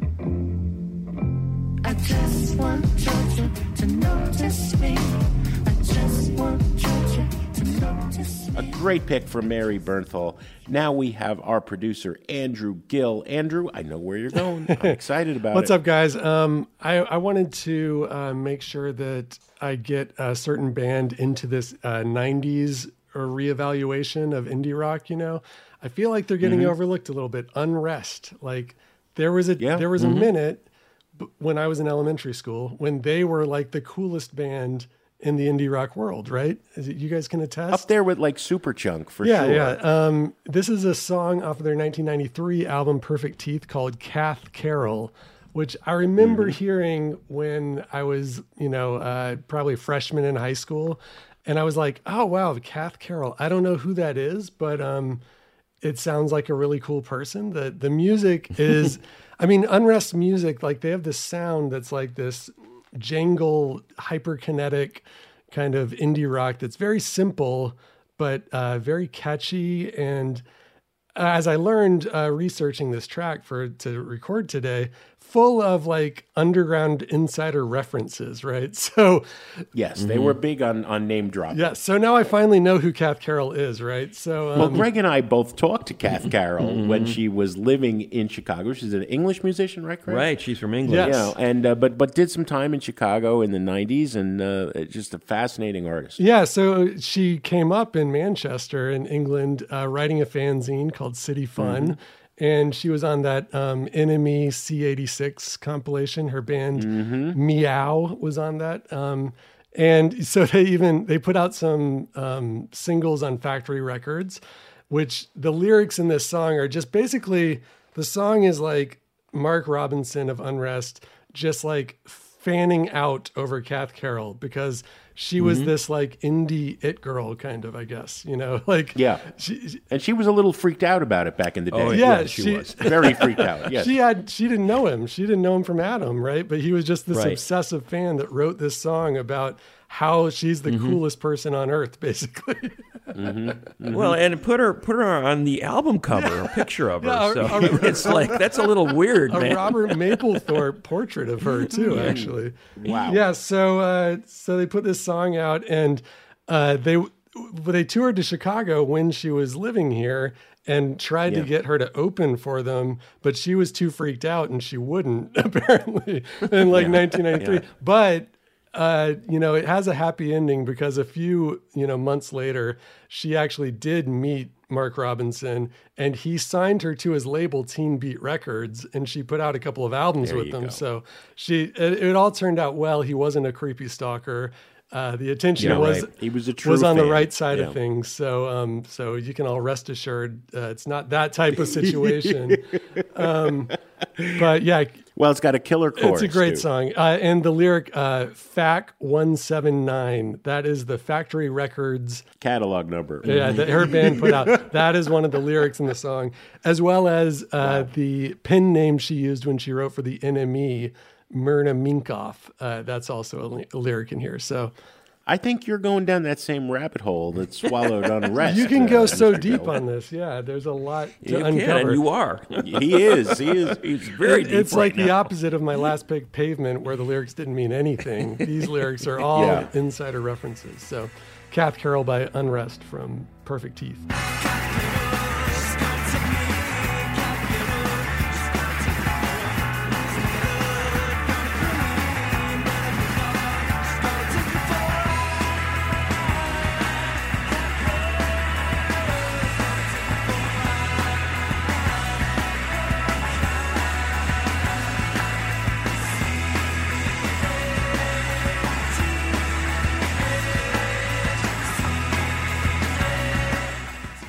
I just want Georgia to notice me. I just want Georgia to notice me. A great pick from Mary Bernthal. Now we have our producer, Andrew Gill. Andrew, I know where you're going. I'm excited about What's it. up, guys? Um, I, I wanted to uh, make sure that I get a certain band into this uh, nineties or reevaluation of indie rock, you know? I feel like they're getting Mhm. overlooked a little bit. Unrest. Like, there was a Yeah. there was Mhm. a minute b- when I was in elementary school when they were like the coolest band in the indie rock world, right? Is it, you guys can attest? Up there with like Superchunk for yeah, sure. Yeah, Um, this is a song off of their nineteen ninety-three album Perfect Teeth called Kath Carroll, which I remember Mm-hmm. hearing when I was, you know, uh, probably a freshman in high school. And I was like, oh, wow, Kath Carroll. I don't know who that is, but um, it sounds like a really cool person. The, the music is, I mean, Unrest music, like they have this sound that's like this jangle, hyperkinetic kind of indie rock that's very simple, but uh, very catchy. And as I learned uh, researching this track for to record today, full of like underground insider references, right? So yes, they were big on, on name dropping. yeah. So now I finally know who Kath Carroll is, right? So um, Well, Greg and I both talked to Kath Carroll when she was living in Chicago. She's an English musician, right, Greg? Right, she's from England. Yes. Yeah, and uh, but but did some time in Chicago in the nineties, and uh, just a fascinating artist. Yeah, so she came up in Manchester in England uh, writing a fanzine called City Fun. Mhm. And she was on that um, Enemy C eighty-six compilation. Her band Meow was on that. Um, and so they even, they put out some um, singles on Factory Records, which the lyrics in this song are just basically, the song is like Mark Robinson of Unrest, just like fanning out over Kath Carroll because she was Mhm. this like indie it girl kind of, I guess, you know, like Yeah, she, and she was a little freaked out about it back in the day. Oh, yeah, she was. very freaked out. Yes, She had she didn't know him. She didn't know him from Adam, right? But he was just this Right. obsessive fan that wrote this song about how she's the coolest person on earth, basically. Well, and put her put her on the album cover, a picture of her. Yeah, a- so a- it's like that's a little weird, a man. Robert Mapplethorpe portrait of her too, actually. Wow. Yeah. So uh, so they put this song out, and uh, they they toured to Chicago when she was living here, and tried Yeah. to get her to open for them, but she was too freaked out, and she wouldn't apparently in like nineteen ninety-three. Yeah. But uh, you know, it has a happy ending because a few, you know, months later, she actually did meet Mark Robinson, and he signed her to his label Teen Beat Records, and she put out a couple of albums There with you them. go. So she, it, it all turned out well. He wasn't a creepy stalker. Uh, the attention Yeah, was right. He was a true was on the fan. right side Yeah. of things. So um, so you can all rest assured uh, it's not that type of situation. um, but yeah. Well, it's got a killer chorus. It's a great too. song. Uh, and the lyric, uh, F A C one seventy-nine, that is the Factory Records Catalog number. yeah, that her band put out. That is one of the lyrics in the song, as well as uh, the pen name she used when she wrote for the N M E, Myrna Minkoff. Uh, that's also a, li- a lyric in here. So I think you're going down that same rabbit hole that swallowed Unrest. you can go uh, so Mister deep Gill. on this. Yeah, there's a lot to You can, uncover. and you are. He is. He is. He's very It- deep it's right like the now. opposite of my last pick, Pavement, where the lyrics didn't mean anything. These lyrics are all Yeah. insider references. So, Kath Carroll by Unrest from Perfect Teeth.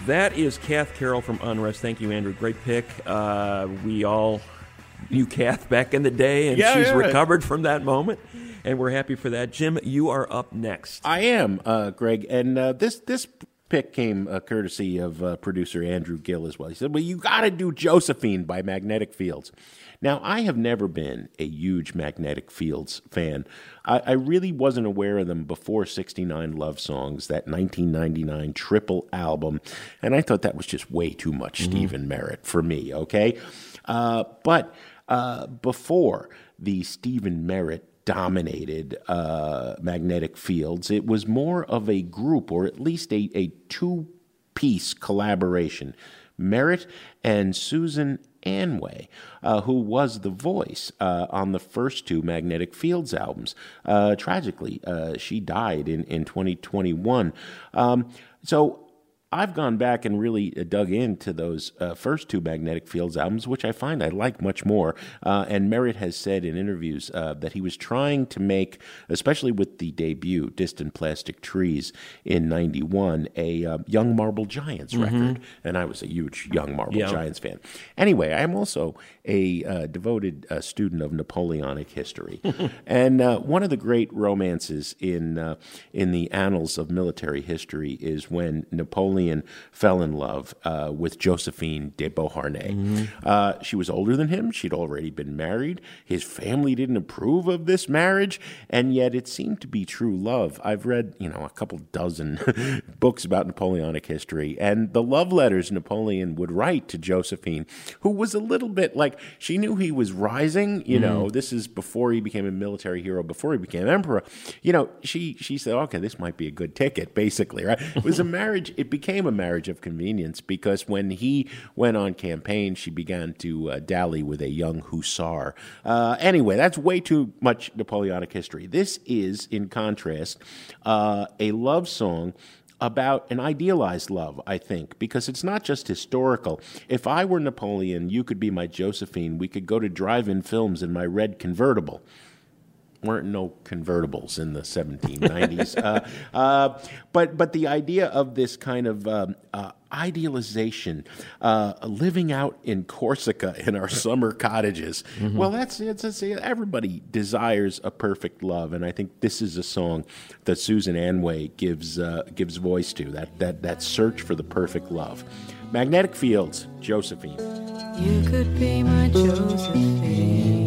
That is Kath Carroll from Unrest. Thank you, Andrew. Great pick. Uh, we all knew Kath back in the day, and Yeah, she's yeah. recovered from that moment, and we're happy for that. Jim, you are up next. I am, uh, Greg, and uh, this this pick came uh, courtesy of uh, producer Andrew Gill as well. He said, well, you got to do Josephine by Magnetic Fields. Now, I have never been a huge Magnetic Fields fan. I, I really wasn't aware of them before sixty-nine Love Songs, that nineteen ninety-nine triple album, and I thought that was just way too much Mm-hmm. Stephen Merritt for me, okay? Uh, but uh, before the Stephen Merritt dominated uh, Magnetic Fields, it was more of a group, or at least a, a two-piece collaboration. Merritt and Susan Anway, uh, who was the voice uh, on the first two Magnetic Fields albums. Uh, tragically, uh, she died in, in twenty twenty-one. Um, so I've gone back and really dug into those uh, first two Magnetic Fields albums, which I find I like much more. Uh, and Merritt has said in interviews uh, that he was trying to make, especially with the debut, Distant Plastic Trees, in ninety-one, a uh, Young Marble Giants Mhm. record. And I was a huge Young Marble Yeah. Giants fan. Anyway, I'm also a uh, devoted uh, student of Napoleonic history. And uh, one of the great romances in, uh, in the annals of military history is when Napoleon fell in love uh, with Josephine de Beauharnais. Mhm. Uh, she was older than him. She'd already been married. His family didn't approve of this marriage, and yet it seemed to be true love. I've read, you know, a couple dozen books about Napoleonic history, and the love letters Napoleon would write to Josephine, who was a little bit like, she knew he was rising, you Mhm. know, this is before he became a military hero, before he became emperor. You know, she, she said, okay, this might be a good ticket, basically, right? It was a marriage, it became a marriage of convenience, because when he went on campaign, she began to uh, dally with a young hussar. Uh, anyway, that's way too much Napoleonic history. This is, in contrast, uh, a love song about an idealized love, I think, because it's not just historical. If I were Napoleon, you could be my Josephine. We could go to drive-in films in my red convertible. Weren't no convertibles in the seventeen nineties. uh, uh, but but the idea of this kind of um, uh, idealization, uh, living out in Corsica in our summer cottages. Mhm. Well, that's it's, it's everybody desires a perfect love, and I think this is a song that Susan Anway gives uh, gives voice to, that that that search for the perfect love. Magnetic Fields, Josephine. You could be my Josephine.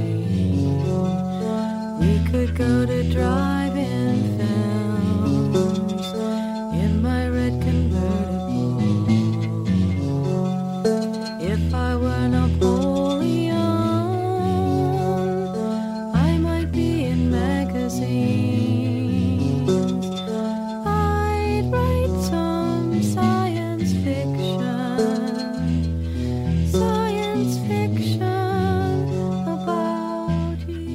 We could go to drive-in films in my red convertible. If I were Napoleon, I might be in magazines. I'd write some science fiction, science fiction about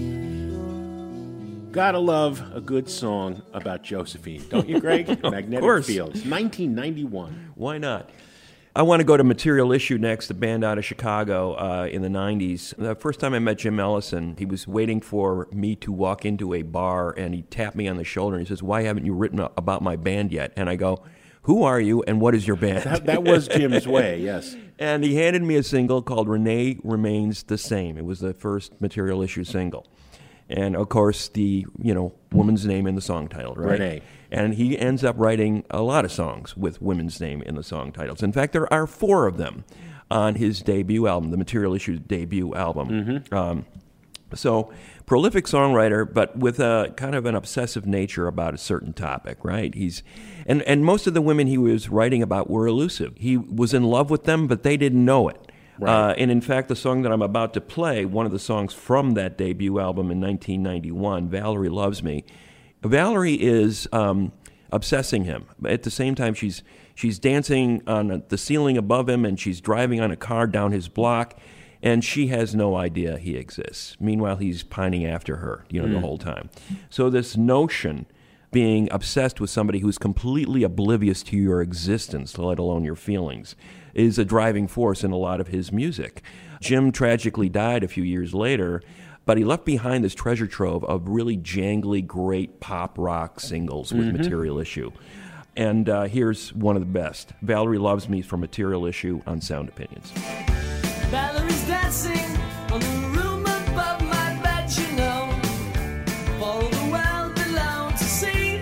Gotta love a good song about Josephine, don't you, Greg? Magnetic course. Fields, nineteen ninety-one. Why not? I want to go to Material Issue next, the band out of Chicago uh, in the nineties. The first time I met Jim Ellison, he was waiting for me to walk into a bar, and he tapped me on the shoulder and he says, "Why haven't you written about my band yet?" And I go, "Who are you and what is your band?" That, that was Jim's way, yes. And he handed me a single called Renee Remains the Same. It was the first Material Issue single. And, of course, the, you know, woman's name in the song title, right? Renee. And he ends up writing a lot of songs with women's name in the song titles. In fact, there are four of them on his debut album, the Material Issue debut album. Mm-hmm. Um, so, prolific songwriter, but with a kind of an obsessive nature about a certain topic, right? He's, and, and most of the women he was writing about were elusive. He was in love with them, but they didn't know it. Right. Uh, and in fact, the song that I'm about to play, one of the songs from that debut album in nineteen ninety-one, Valerie Loves Me, Valerie is um, obsessing him. At the same time, she's she's dancing on the ceiling above him, and she's driving on a car down his block, and she has no idea he exists. Meanwhile, he's pining after her, you know, the Mm. whole time. So this notion, being obsessed with somebody who's completely oblivious to your existence, let alone your feelings, is a driving force in a lot of his music. Jim tragically died a few years later, but he left behind this treasure trove of really jangly, great pop rock singles with Mhm. Material Issue. And uh, here's one of the best. Valerie Loves Me from Material Issue on Sound Opinions. Valerie's dancing on the room above my bed, you know. For all the world below to see.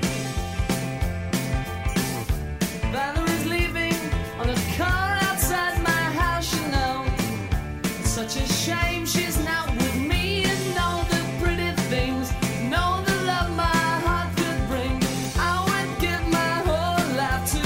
Valerie's leaving on a car outside my house, you know. It's such a shame she's not with me, and all the pretty things, and all the love my heart could bring. I would give my whole life to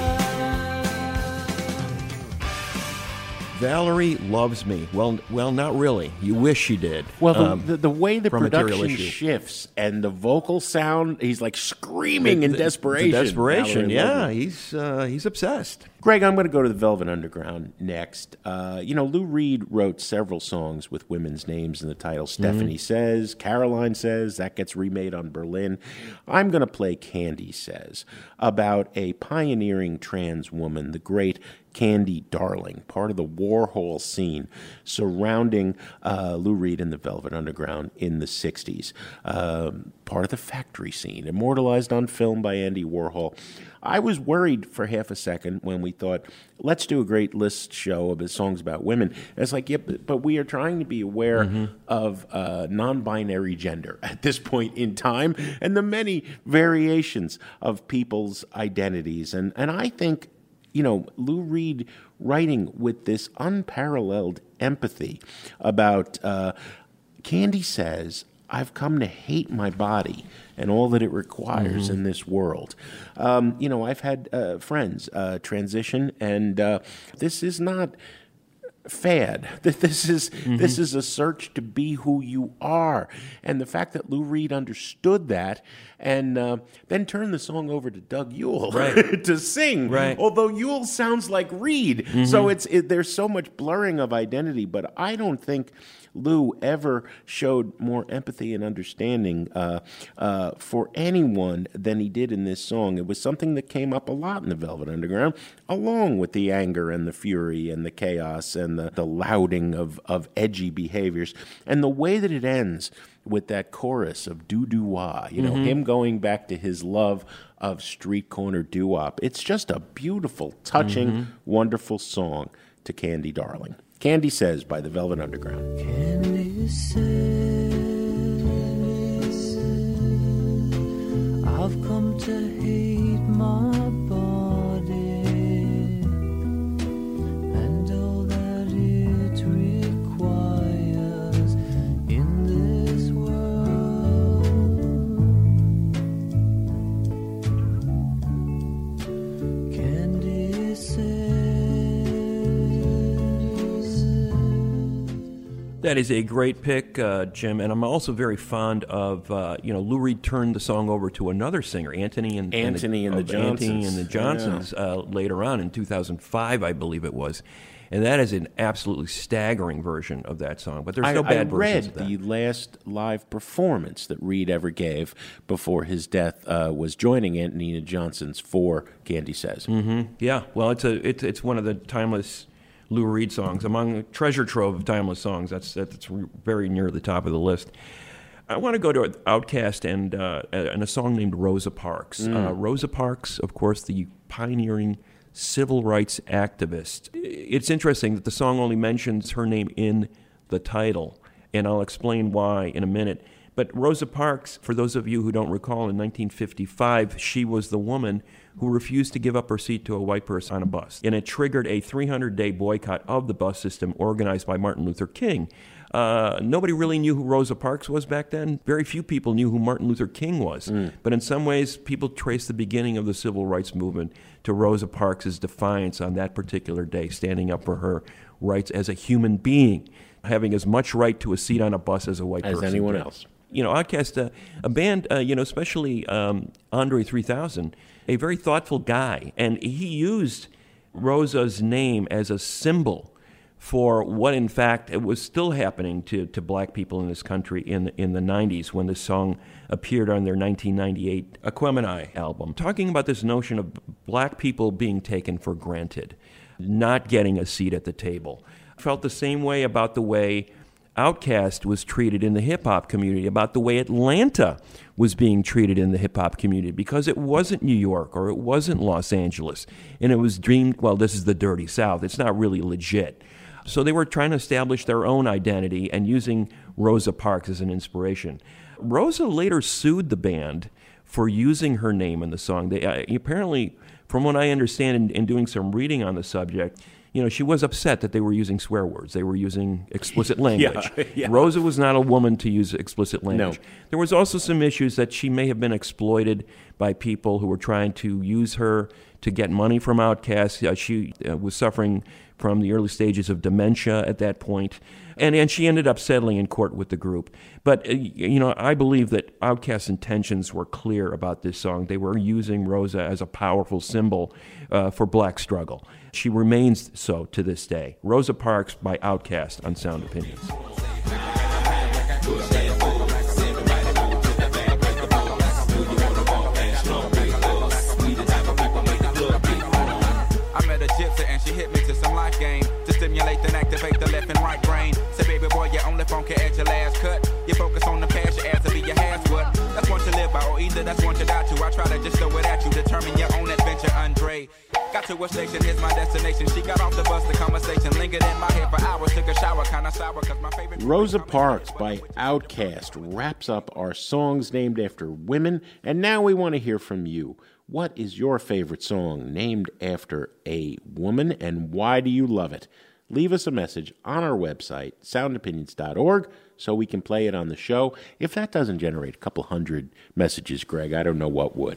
her. Valerie Loves Me. Well, well, not really. You wish she did. Well, the, Um, the, the way the from Material production Issue. shifts and the vocal sound, he's like screaming in The- the- desperation. the desperation, Valerie yeah. Loves Me. He's uh, he's obsessed. Greg, I'm going to go to the Velvet Underground next. Uh, you know, Lou Reed wrote several songs with women's names in the title. Stephanie Says, Caroline Says, that gets remade on Berlin. I'm going to play Candy Says, about a pioneering trans woman, the great Candy Darling, part of the Warhol scene surrounding uh, Lou Reed and the Velvet Underground in the sixties. Um, part of the factory scene, immortalized on film by Andy Warhol. I was worried for half a second when we thought, let's do a great list show of songs about women. And it's like, yeah, but, but we are trying to be aware Mm-hmm. of uh, non-binary gender at this point in time and the many variations of people's identities. And, and I think, you know, Lou Reed writing with this unparalleled empathy about uh, Candy Says, I've come to hate my body and all that it requires Mm-hmm. in this world. Um, you know, I've had uh, friends uh, transition, and uh, this is not fad. This is Mm-hmm. this is a search to be who you are, and the fact that Lou Reed understood that, and uh, then turned the song over to Doug Yule Right. to sing. Right. Although Yule sounds like Reed, Mm-hmm. so it's it, there's so much blurring of identity. But I don't think Lou ever showed more empathy and understanding uh, uh, for anyone than he did in this song. It was something that came up a lot in the Velvet Underground, along with the anger and the fury and the chaos and the, the lauding of, of edgy behaviors. And the way that it ends with that chorus of doo-doo-wah, you know, Mhm. him going back to his love of street corner doo-wop. It's just a beautiful, touching, Mhm. wonderful song to Candy Darling. Candy Says by the Velvet Underground. Candy says, I've come to hate my body and all that it requires in this world. Candy says, That is a great pick, uh, Jim, and I'm also very fond of, uh, you know, Lou Reed turned the song over to another singer, Anthony and Anthony and the of Anthony Johnsons. and the Johnsons uh, later on in two thousand five, I believe it was. And that is an absolutely staggering version of that song, but there's I, no bad I versions read of that. the last live performance that Reed ever gave before his death uh, was joining Anthony and the Johnsons for Candy Says. Mm-hmm. Yeah, well, it's a it's it's one of the timeless Lou Reed songs, among a treasure trove of timeless songs. That's that's very near the top of the list. I want to go to Outkast and uh, and a song named Rosa Parks. Mm. Uh, Rosa Parks, of course, the pioneering civil rights activist. It's interesting that the song only mentions her name in the title, and I'll explain why in a minute. But Rosa Parks, for those of you who don't recall, in nineteen fifty-five, she was the woman who refused to give up her seat to a white person on a bus. And it triggered a three hundred day boycott of the bus system organized by Martin Luther King. Uh, nobody really knew who Rosa Parks was back then. Very few people knew who Martin Luther King was. Mm. But in some ways, people trace the beginning of the civil rights movement to Rosa Parks' defiance on that particular day, standing up for her rights as a human being, having as much right to a seat on a bus as a white As person anyone did. else. You know, Outkast, uh, a band, uh, you know, especially um, Andre three thousand, a very thoughtful guy, and he used Rosa's name as a symbol for what, in fact, it was still happening to, to black people in this country in in the nineties when this song appeared on their nineteen ninety-eight Aquemini album, talking about this notion of black people being taken for granted, not getting a seat at the table. Felt the same way about the way Outkast was treated in the hip-hop community, about the way Atlanta was being treated in the hip-hop community, because it wasn't New York or it wasn't Los Angeles, and it was dreamed, well, this is the dirty South. It's not really legit. So they were trying to establish their own identity and using Rosa Parks as an inspiration. Rosa later sued the band for using her name in the song. They uh, apparently, from what I understand in, in doing some reading on the subject, you know, she was upset that they were using swear words. They were using explicit language. Yeah, yeah. Rosa was not a woman to use explicit language. No. There was also some issues that she may have been exploited by people who were trying to use her to get money from Outkast. Uh, she uh, was suffering from the early stages of dementia at that point. And, and she ended up settling in court with the group. But, uh, you know, I believe that Outkast's intentions were clear about this song. They were using Rosa as a powerful symbol uh, for black struggle. She remains so to this day. Rosa Parks by Outkast on Sound Opinions. I met a gypsy and she hit me to some life game to stimulate and activate the left and right brain. Say, baby boy, you only funky at your last cut. You focus on the past, your ass to be your has what. That's one to live by, or either that's one to die to. I try to just throw it at you, determine your own adventure, Andre. Got to a station, here's my destination. She got off the bus, the conversation lingered in my head for hours. Took a shower, kinda sour, cause my favorite... Rosa Parks by Outkast wraps up our songs named after women, and now we want to hear from you. What is your favorite song named after a woman, and why do you love it? Leave us a message on our website, sound opinions dot org, so we can play it on the show. If that doesn't generate a couple hundred messages, Greg, I don't know what would.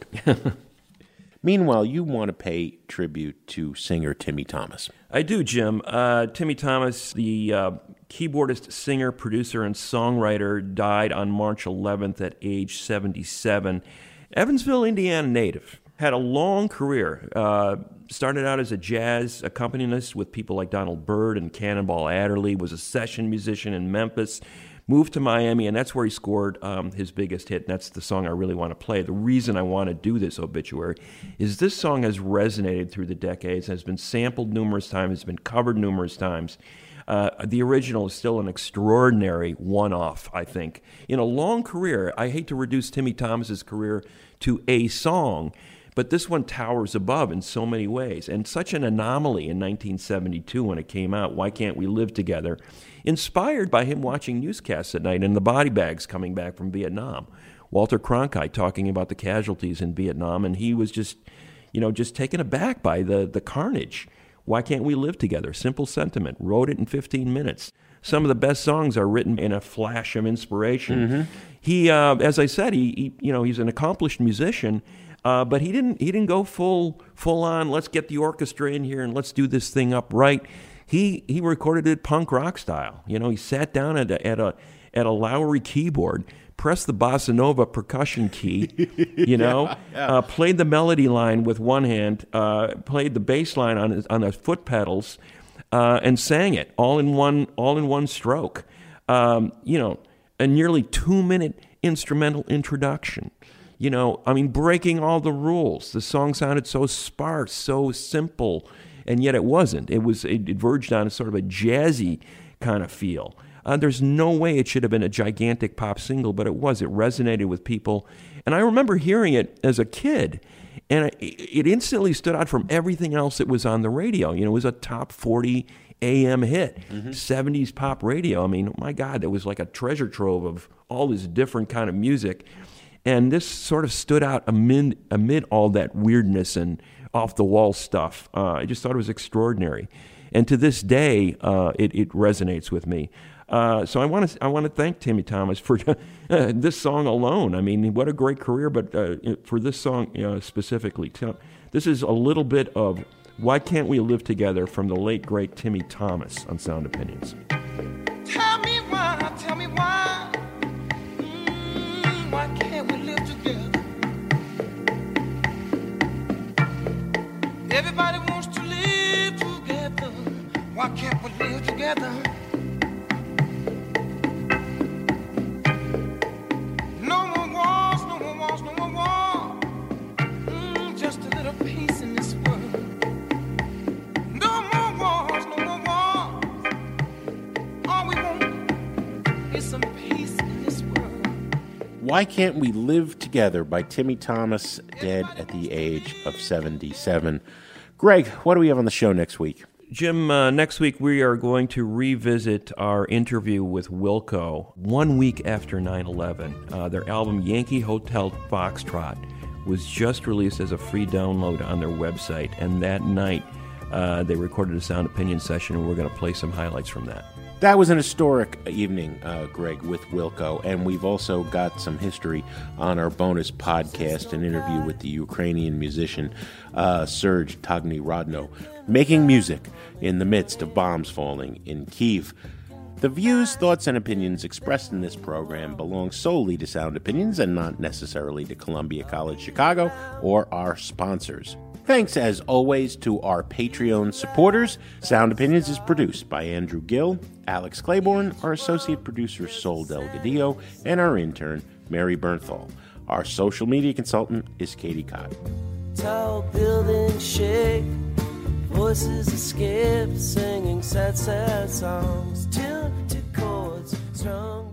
Meanwhile, you want to pay tribute to singer Timmy Thomas. I do, Jim. Uh, Timmy Thomas, the uh, keyboardist, singer, producer, and songwriter, died on March eleventh at age seventy-seven. Evansville, Indiana native. Had a long career. Uh, started out as a jazz accompanist with people like Donald Byrd and Cannonball Adderley. Was a session musician in Memphis. Moved to Miami, and that's where he scored um, his biggest hit. And that's the song I really want to play. The reason I want to do this obituary is this song has resonated through the decades, has been sampled numerous times, has been covered numerous times. Uh, the original is still an extraordinary one-off, I think. In a long career, I hate to reduce Timmy Thomas's career to a song, but this one towers above in so many ways. And such an anomaly in nineteen seventy-two when it came out, Why Can't We Live Together, inspired by him watching newscasts at night and the body bags coming back from Vietnam. Walter Cronkite talking about the casualties in Vietnam, and he was just, you know, just taken aback by the, the carnage. Why Can't We Live Together? Simple sentiment. Wrote it in fifteen minutes. Some of the best songs are written in a flash of inspiration. Mm-hmm. He, uh, as I said, he, he, you know, he's an accomplished musician, uh, but he didn't, he didn't go full, full on. Let's get the orchestra in here and let's do this thing up right. He, he recorded it punk rock style. You know, he sat down at a, at a, at a Lowry keyboard, pressed the bossa nova percussion key, you know, yeah, yeah. Uh, played the melody line with one hand, uh, played the bass line on his, on the foot pedals, uh, and sang it all in one all in one stroke. Um, you know, a nearly two minute instrumental introduction. You know, I mean, breaking all the rules. The song sounded so sparse, so simple, and yet it wasn't. It was it, it verged on a sort of a jazzy kind of feel. Uh, there's no way it should have been a gigantic pop single, but it was. It resonated with people. And I remember hearing it as a kid, and it, it instantly stood out from everything else that was on the radio. You know, it was a top forty A M hit, mm-hmm. seventies pop radio. I mean, my God, it was like a treasure trove of all this different kind of music. And this sort of stood out amid, amid all that weirdness and off-the-wall stuff. Uh, I just thought it was extraordinary. And to this day, uh, it, it resonates with me. Uh, so I want to I want to thank Timmy Thomas for uh, this song alone. I mean, what a great career! But uh, for this song uh, specifically, this is a little bit of "Why Can't We Live Together" from the late great Timmy Thomas on Sound Opinions. Tell me why, tell me why, mm, why can't we live together? Everybody wants to live together. Why can't we live together? No more wars, no more wars, no more war. Mm, just a little peace in this world. No more wars, no more wars. some peace in this world. Why Can't We Live Together by Timmy Thomas, dead at the age of seventy-seven. Greg, what do we have on the show next week? Jim, uh, next week we are going to revisit our interview with Wilco one week after nine eleven. Uh, their album Yankee Hotel Foxtrot was just released as a free download on their website, and that night uh, they recorded a sound opinion session, and we're going to play some highlights from that. That was an historic evening, uh, Greg, with Wilco, and we've also got some history on our bonus podcast, an interview with the Ukrainian musician uh, Serge Tagny-Rodno, making music in the midst of bombs falling in Kyiv. The views, thoughts, and opinions expressed in this program belong solely to Sound Opinions and not necessarily to Columbia College Chicago or our sponsors. Thanks, as always, to our Patreon supporters. Sound Opinions is produced by Andrew Gill, Alex Claiborne, our associate producer Sol Delgadillo, and our intern Mary Bernthal. Our social media consultant is Katie Cott. Tall buildings shake, voices escape, singing sad, sad songs, tuned to chords strung.